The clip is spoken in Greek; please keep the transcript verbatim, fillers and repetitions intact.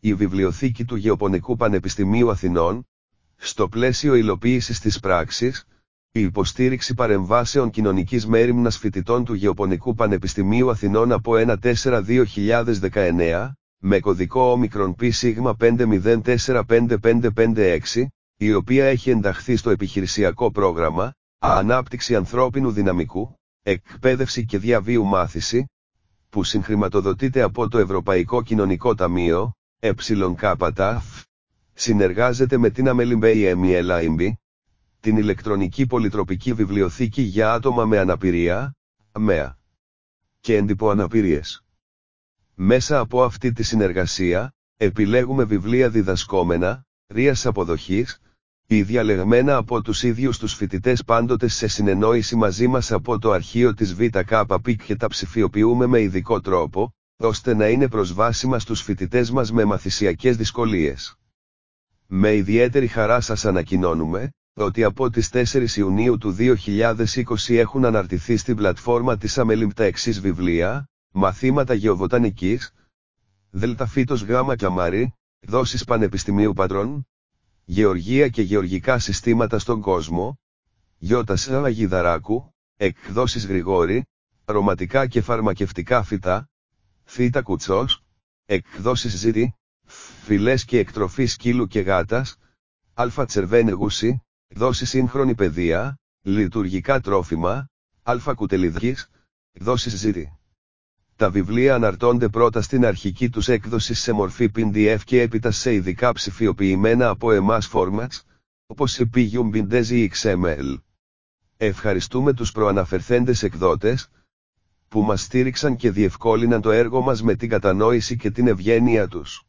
η Βιβλιοθήκη του Γεωπονικού Πανεπιστημίου Αθηνών, στο πλαίσιο υλοποίησης της πράξης, η υποστήριξη παρεμβάσεων κοινωνικής μέριμνας φοιτητών του Γεωπονικού Πανεπιστημίου Αθηνών από ένα τέσσερα δύο χιλιάδες δεκαεννέα, με κωδικό όμικρον πι σίγμα πέντε μηδέν τέσσερα πέντε πέντε πέντε έξι, η οποία έχει ενταχθεί στο επιχειρησιακό πρόγραμμα Ανάπτυξη ανθρώπινου δυναμικού, εκπαίδευση και διαβίου μάθηση, που συγχρηματοδοτείται από το Ευρωπαϊκό Κοινωνικό Ταμείο, ΕΚΤΑΦ, συνεργάζεται με την ΑΜΕΛΙΜΠΕΙ, την ηλεκτρονική πολυτροπική βιβλιοθήκη για άτομα με αναπηρία, ΑΜΕΑ, και εντυπωαναπηρίες. Μέσα από αυτή τη συνεργασία, επιλέγουμε βιβλία διδασκόμενα, ρείας αποδοχής, ή διαλεγμένα από τους ίδιους τους φοιτητές πάντοτε σε συνεννόηση μαζί μας από το αρχείο της ΒΚΠ και τα ψηφιοποιούμε με ειδικό τρόπο, ώστε να είναι προσβάσιμα στους φοιτητές μας με μαθησιακές δυσκολίες. Με ιδιαίτερη χαρά σας ανακοινώνουμε, ότι από τις τέσσερις Ιουνίου του δύο χιλιάδες είκοσι έχουν αναρτηθεί στην πλατφόρμα της ΑΜΕΛΙΜΠ τα εξής βιβλία: Μαθήματα Γεωβοτανικής, Δέλτα Φύτος Γάμα Καμάρι, Δόσεις Πανεπιστημίου Πατρών, Γεωργία και Γεωργικά Συστήματα στον Κόσμο, Γιώτα Σαλαγιδαράκου, Εκδόσεις Γρηγόρη, Αρωματικά και Φαρμακευτικά Φυτά, Θήτα Κουτσός, Εκδόσεις Ζήτη, Φυλές και Εκτροφή Σκύλου και Γάτας, Α Τσερβένε Γούση, Δόσεις Σύγχρονη Παιδεία, Λειτουργικά Τρόφιμα, Α Κουτελιδικής, Δόσεις Ζήτη. Τα βιβλία αναρτώνται πρώτα στην αρχική τους έκδοση σε μορφή πι ντι εφ και έπειτα σε ειδικά ψηφιοποιημένα από εμάς formats, όπως η πι γιου μπι ντι ή εξ εμ ελ. Ευχαριστούμε τους προαναφερθέντες εκδότες, που μας στήριξαν και διευκόλυναν το έργο μας με την κατανόηση και την ευγένεια τους.